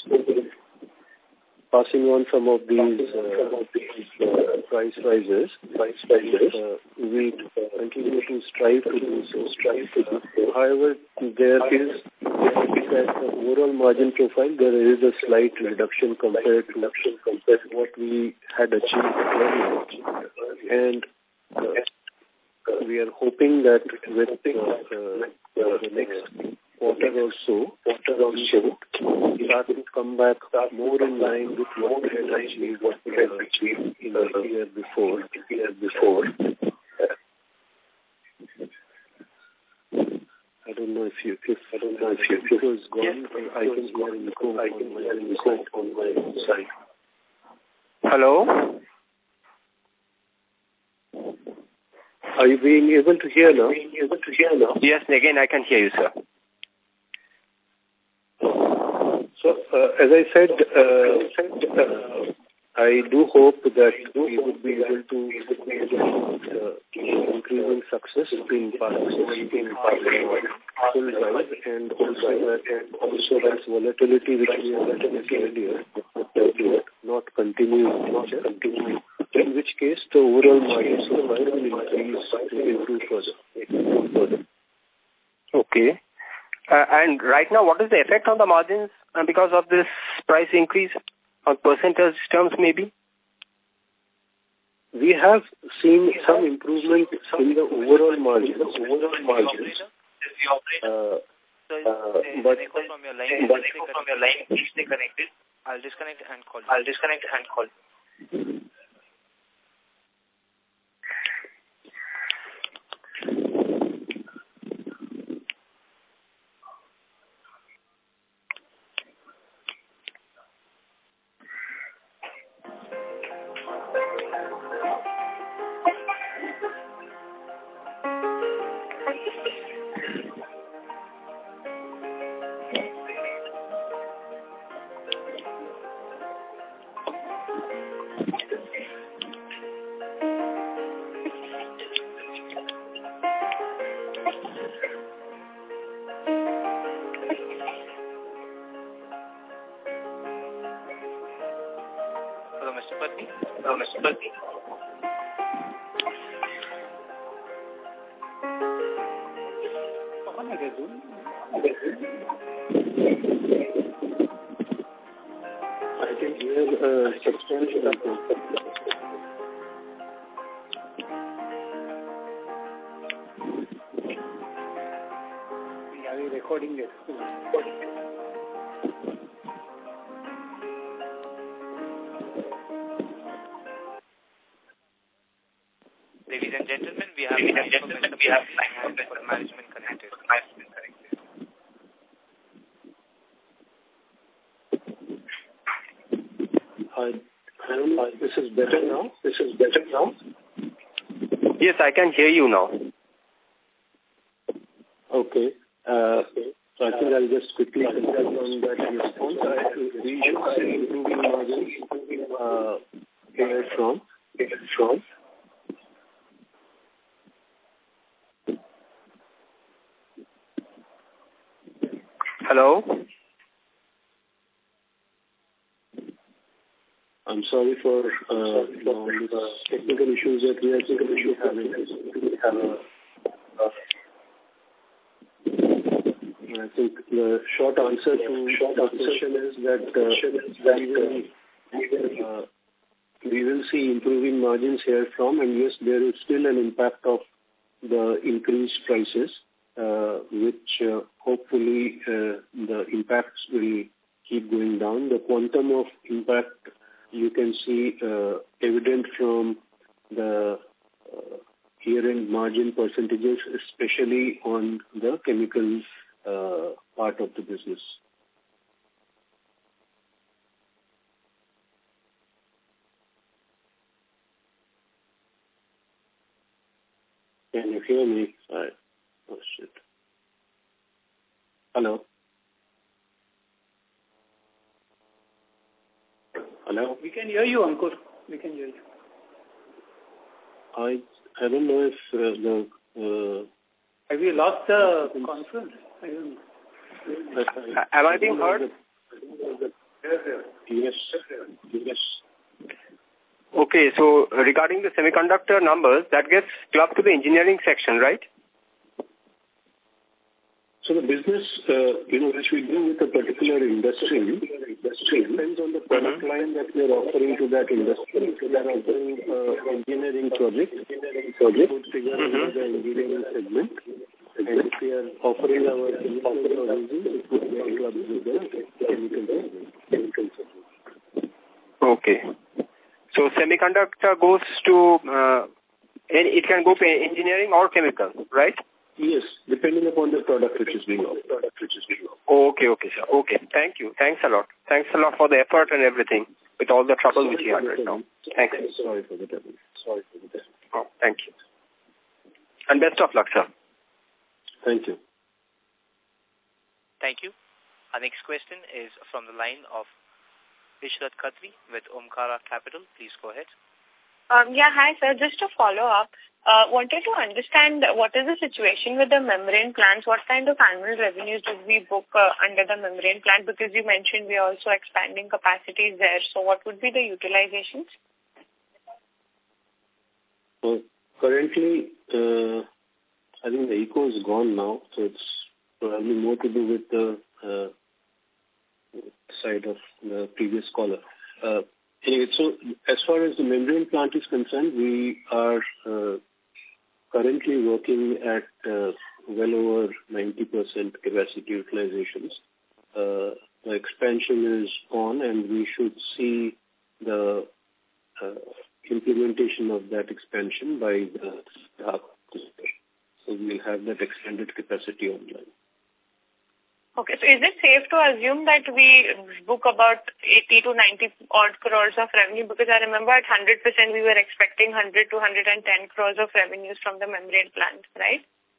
passing on some of these uh, uh, price rises. Price rises. Uh, we continue to strive to do so. Strive to do so. However, there is, at the overall margin profile, there is a slight reduction compared to compared to what we had achieved earlier, and uh, we are hoping that with uh, uh, the next quarter or so, quarter or so, start to come back more in line with what we had achieved, what we had achieved in the year before. The year before. I don't know if you, if I don't know if you, if it was gone. Yes. I can hear an echo. I can hear an echo on my side. Hello. Are you being able to hear now? Being able to hear now? Yes, again I can hear you, sir. So, uh, as I said, uh, uh, I do hope that we would be able to uh, increasing success in passing full drive, and also that and also that volatility which we have mentioned earlier not continue in future. Continue. In which case, the overall margins will increase to improve further. Okay. Uh, and right now, what is the effect on the margins uh, because of this price increase on percentage terms, maybe? we have seen some improvement in the overall margins. Overall margins. Uh, uh, but from your line, but from your line, please stay connected. I'll disconnect and call. I'll disconnect and call. Mister Patni? Hello, Mister Patni. I can hear a substantial improvement. Are we recording it? Ladies and gentlemen, we have Ladies and gentlemen, we have for management connected. Management connected. Hi, Hi. This is better now. This is better now. Yes, I can hear you now. Okay. Uh, so I think I'll just quickly comment on that response. I, we should see improving margins uh, here from here from. Hello? I'm sorry for uh, you know, the technical issues that we are typically having. Uh, I think the short answer to short the question is that, uh, we, will, uh, we will see improving margins here from, and yes, there is still an impact of the increased prices, uh, which uh, hopefully uh, the impacts will keep going down. The quantum of impact you can see uh, evident from the uh, year-end margin percentages, especially on the chemicals uh, part of the business. Can you hear me? I, oh shit. Hello? Hello? We can hear you, Ankur. We can hear you. I I don't know if uh, the... Uh, Have you lost the conference? I don't know. Am I being heard? Yes. Yes. Okay, so regarding the semiconductor numbers, that gets clubbed to the engineering section, right? So the business, uh, you know, which we do with a particular industry, industry depends on the product mm-hmm. line that we are offering to that industry. So we are offering uh, engineering project, engineering project put together mm-hmm. the engineering segment. And if we are offering our chemical services, it would be clubbed with the chemical segment. Chemical segment. Okay. So semiconductor goes to, uh, it can go to engineering or chemical, right? Yes, depending upon the product which is being offered. Product which is being offered. Okay, okay, sir. Okay, thank you. Thanks a lot. Thanks a lot for the effort and everything with all the trouble which you had right now. Thanks. Sorry for the trouble. Sorry for the trouble. Oh, thank you. And best of luck, sir. Thank you. Thank you. Our next question is from the line of Ishrat Khatri with Omkara Capital. Please go ahead. Um, yeah, hi, sir. Just to follow up, uh, wanted to understand what is the situation with the membrane plants. What kind of annual revenues did we book uh, under the membrane plant? Because you mentioned we are also expanding capacities there. So what would be the utilizations? Well, currently, uh, I think the eco is gone now. So it's probably more to do with the uh, side of the previous caller. Uh, anyway, so as far as the membrane plant is concerned, we are uh, currently working at uh, well over ninety percent capacity utilizations. Uh, the expansion is on, and we should see the uh, implementation of that expansion by the half of So we'll have that extended capacity online. Okay, so is it safe to assume that we book about eighty to ninety odd crores of revenue? Because I remember at one hundred percent we were expecting one hundred to one hundred ten crores of revenues from the membrane plant, right?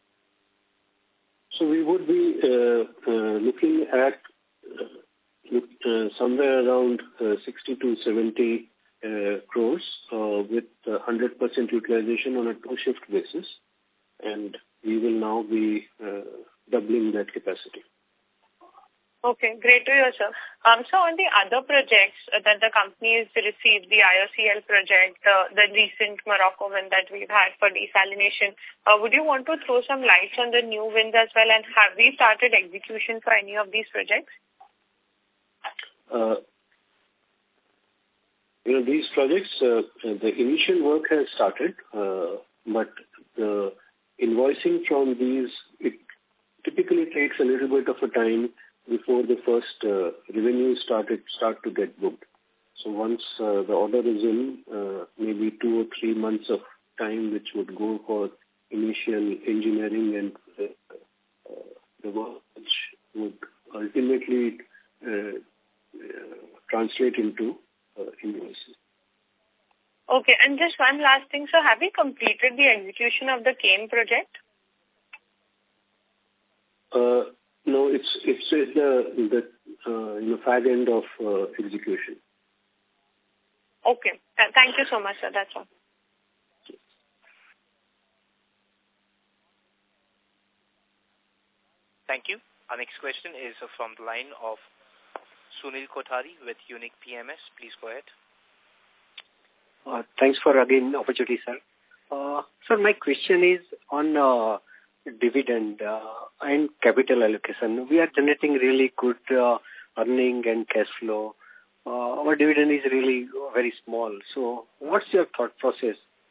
So we would be uh, uh, looking at uh, uh, somewhere around uh, sixty to seventy uh, crores uh, with uh, one hundred percent utilization on a two-shift basis, and we will now be uh, doubling that capacity. Okay, great to hear, sir. Um, so on the other projects uh, that the company has received, the I O C L project, uh, the recent Morocco win that we've had for desalination, uh, would you want to throw some lights on the new wins as well, and have we started execution for any of these projects? Uh, you know, these projects, uh, the initial work has started, uh, but the invoicing from these, it typically takes a little bit of a time before the first uh, revenue started start to get booked. So once uh, the order is in, uh, maybe two or three months of time which would go for initial engineering and uh, uh, the work which would ultimately uh, uh, translate into uh, invoices. Okay, and just one last thing. So have we completed the execution of the C A M E project? Uh, No, it's it's at the the uh, you know fag end of uh, execution. Okay, Th- thank you so much, sir. That's all. Thank you. Our next question is from the line of Sunil Kothari with Unique P M S. Please go ahead. Uh, thanks for again opportunity, sir. Uh, sir, my question is on uh, dividend uh, and capital allocation. We are generating really good uh, earning and cash flow. Uh, our dividend is really very small. So what's your thought process?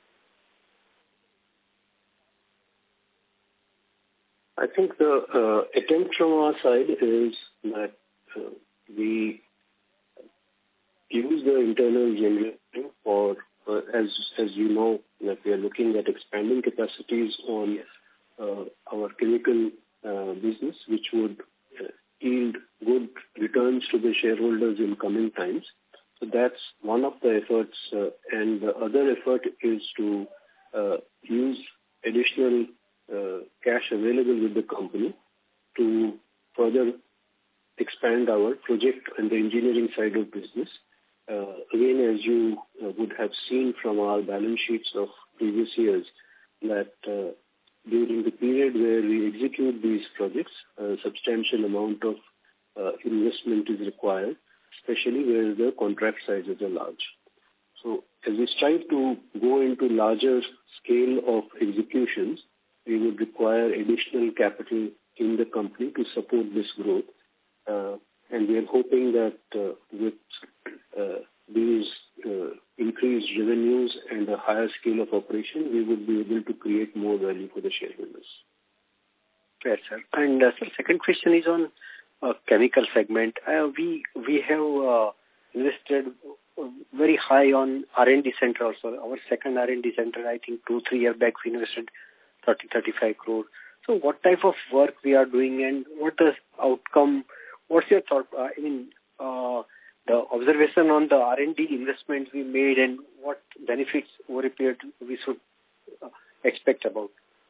I think the uh, attempt from our side is that uh, we use the internal generating for, uh, as as you know, that we are looking at expanding capacities on Uh, our chemical uh, business, which would uh, yield good returns to the shareholders in coming times. So that's one of the efforts, uh, and the other effort is to uh, use additional uh, cash available with the company to further expand our project and the engineering side of business. Uh, again, as you uh, would have seen from our balance sheets of previous years, that uh, during the period where we execute these projects, a substantial amount of uh, investment is required, especially where the contract sizes are large. So as we strive to go into larger scale of executions, we would require additional capital in the company to support this growth. Uh, and we are hoping that uh, with uh, these uh, increased revenues and a higher scale of operation, we would be able to create more value for the shareholders. Fair, sir. And uh, sir, second question is on uh, chemical segment. Uh, we we have uh, invested very high on R and D center also. Our second R and D center, I think two, three years back, we invested thirty, thirty-five crore. So what type of work we are doing and what the outcome, what's your thought? Uh, I mean, uh, the observation on the R and D investments we made and what benefits over a period we should uh, expect about?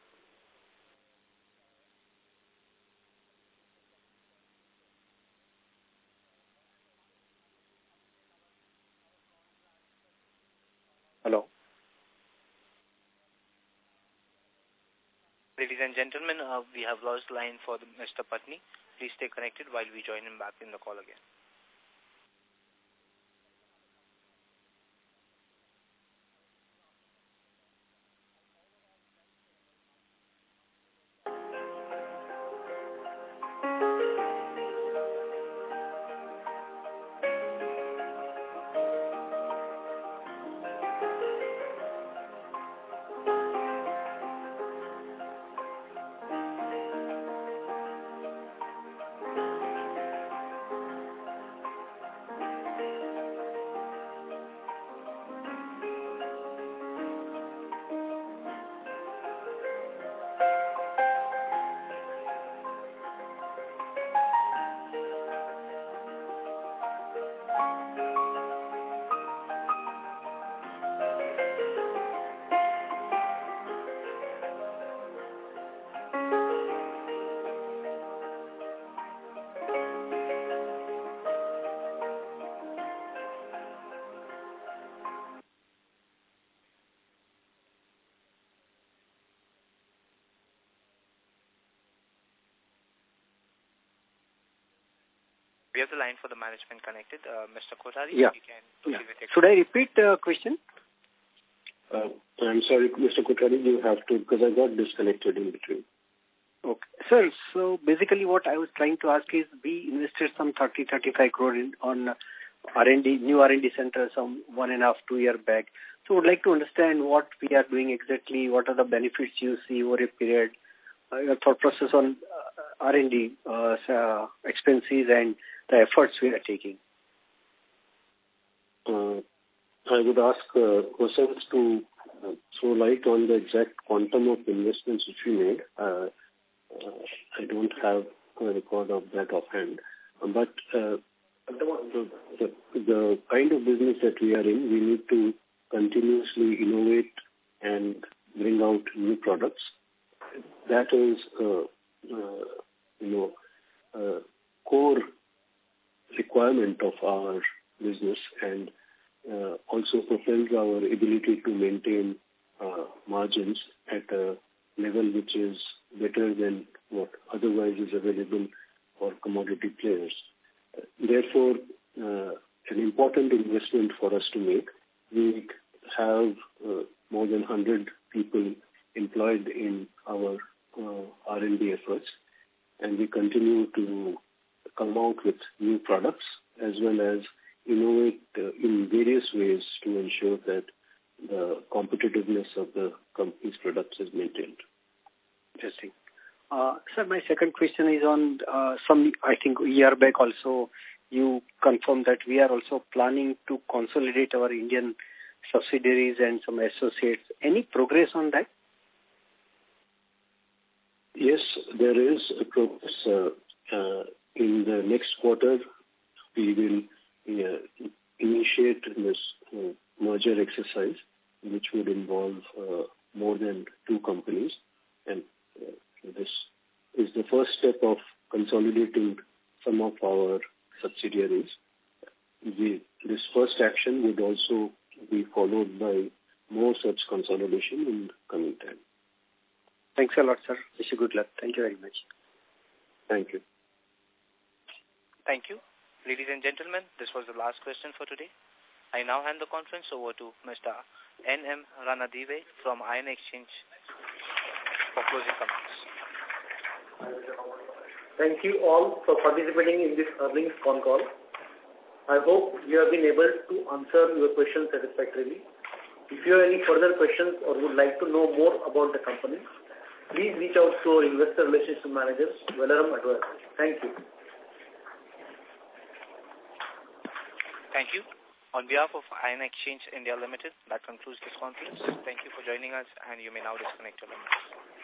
Hello? Ladies and gentlemen, uh, we have lost line for the Mister Patni. Please stay connected while we join him back in the call again. We have the line for the management connected. Uh, Mister Kothari, yeah. you can proceed yeah. with your Should I repeat the uh, question? Uh, I'm sorry, Mister Kothari, you have to, because I got disconnected in between. Okay. Sir, so basically what I was trying to ask is we invested some thirty, thirty-five crore in, on R and D, new R and D center some one and a half, two year back. So I would like to understand what we are doing exactly, what are the benefits you see over a period, uh, your thought process on uh, R and D uh, uh, expenses and the efforts we are taking. Uh, I would ask uh, Hosans to uh, throw light on the exact quantum of investments which we made. Uh, uh, I don't have a record of that offhand. But uh, the, the, the kind of business that we are in, we need to continuously innovate and bring out new products. That is, uh, uh, you know, uh, core requirement of our business, and uh, also propels our ability to maintain uh, margins at a level which is better than what otherwise is available for commodity players. Therefore, uh, an important investment for us to make. We have uh, more than one hundred people employed in our uh, R and D efforts, and we continue to come out with new products as well as innovate uh, in various ways to ensure that the competitiveness of the company's products is maintained. Interesting. Uh, sir, my second question is on uh, some, I think a year back also, you confirmed that we are also planning to consolidate our Indian subsidiaries and some associates. Any progress on that? Yes, there is a progress. Uh, uh, in the next quarter, we will uh, initiate this uh, merger exercise, which would involve uh, more than two companies. And uh, this is the first step of consolidating some of our subsidiaries. The, this first action would also be followed by more such consolidation in coming time. Thanks a lot, sir. Wish you good luck. Thank you very much. Thank you. Thank you. Ladies and gentlemen, this was the last question for today. I now hand the conference over to Mister N M Ranadive from Ion Exchange for closing comments. Thank you all for participating in this earnings con call. I hope you have been able to answer your questions satisfactorily. If you have any further questions or would like to know more about the company, please reach out to our investor relations managers, Velaram Advisors. Thank you. Thank you. On behalf of Ion Exchange India Limited, that concludes this conference. Thank you for joining us, and you may now disconnect your lines.